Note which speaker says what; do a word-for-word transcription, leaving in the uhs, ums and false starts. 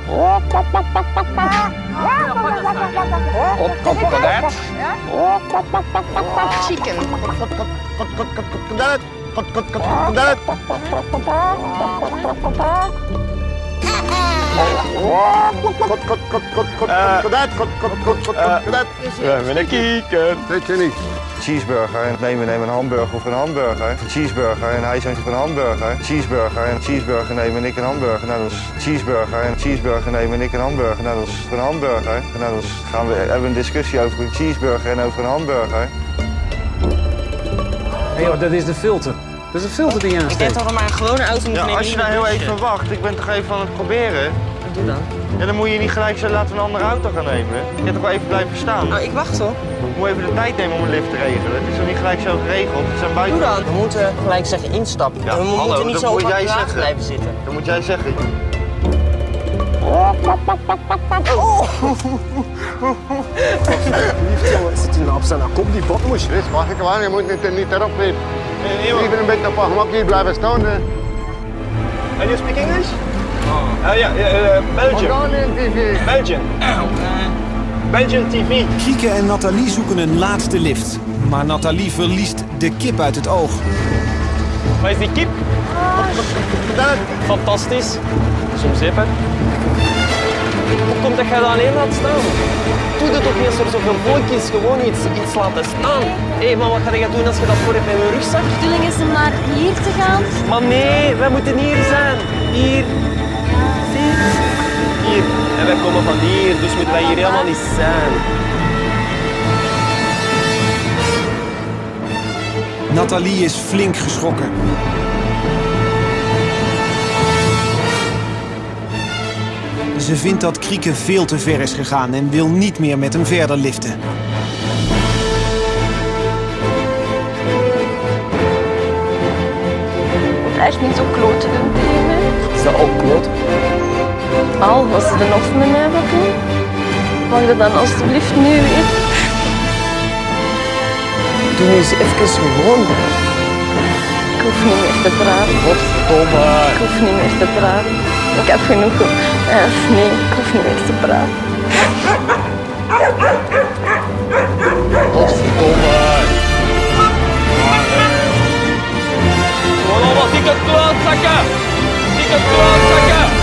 Speaker 1: Kotelett.
Speaker 2: Chicken.
Speaker 1: Kotelett. Kotelett. We hebben een kieken.
Speaker 3: Weet je niet. Cheeseburger en nee, we nemen een hamburger of een hamburger. Cheeseburger en hij zegt een hamburger. Cheeseburger en cheeseburger nemen en ik een hamburger. Nou, dat is cheeseburger en cheeseburger nemen en ik een hamburger. Nou, dat is een hamburger. Nou, dan gaan we hebben we een discussie over een cheeseburger en over een hamburger.
Speaker 4: Hé joh, dat is de filter. Dat is een filter die je aansteekt.
Speaker 2: Ik denk dat we maar een gewone auto moeten
Speaker 3: Ja,
Speaker 2: nemen.
Speaker 3: als je nou heel even wacht, ik ben toch even aan het proberen.
Speaker 2: Doe dan.
Speaker 3: Ja, dan moet je niet gelijk zo laten we een andere auto gaan nemen. Je hebt toch wel even blijven staan.
Speaker 2: Nou, ik wacht hoor.
Speaker 3: Ik moet even de tijd nemen om een lift te regelen. Het is nog niet gelijk zo geregeld. Het zijn buiten...
Speaker 2: Doe dan. We moeten gelijk zeggen instappen.
Speaker 3: Ja,
Speaker 2: we
Speaker 3: hallo,
Speaker 2: moeten niet
Speaker 3: dat
Speaker 2: zo
Speaker 3: moet
Speaker 2: op
Speaker 3: jij
Speaker 2: elkaar
Speaker 3: zeggen.
Speaker 2: blijven zitten.
Speaker 3: Dat moet jij zeggen.
Speaker 4: Zit je nou op zijn kop, die botmoes?
Speaker 3: Dit mag ik wel, je moet niet, niet erop weer. Even een beetje op gemak hier blijven staan.
Speaker 1: And you speak English? Oh. Uh, yeah, yeah, uh, Belgium. Belgium. Belgian T V.
Speaker 5: Krieke en Nathalie zoeken een laatste lift. Maar Nathalie verliest de kip uit het oog.
Speaker 1: Waar is die kip? Fantastisch. Zo'n zipper. Hoe komt dat jij daar alleen laat staan? Doe dat toch niet als er zoveel volk is, gewoon iets, iets laten staan. Hé, hey, maar wat ga je doen als je dat voor hebt in je rugzak?
Speaker 6: De bedoeling is om naar hier te gaan.
Speaker 1: Maar nee, wij moeten hier zijn. Hier. Zie je? Hier. En wij komen van hier, dus moeten wij hier helemaal niet zijn.
Speaker 5: Nathalie is flink geschrokken. Ze vindt dat Krieke veel te ver is gegaan en wil niet meer met hem verder liften.
Speaker 6: Echt niet zo kloten doen tegen mij.
Speaker 1: Is dat ook kloot?
Speaker 6: Al, als ze de nog met mij wat doen, mag je dan alstublieft nu weer.
Speaker 1: Doe eens even gewoon.
Speaker 6: Ik hoef niet meer te praten.
Speaker 1: Godverdomme.
Speaker 6: Ik hoef niet meer te praten. Ik heb genoeg. Eh, nee, ik hoef niet meer te praten.
Speaker 1: Godverdomme. Gewoon allemaal dikke klootzakken. Dikke klootzakken.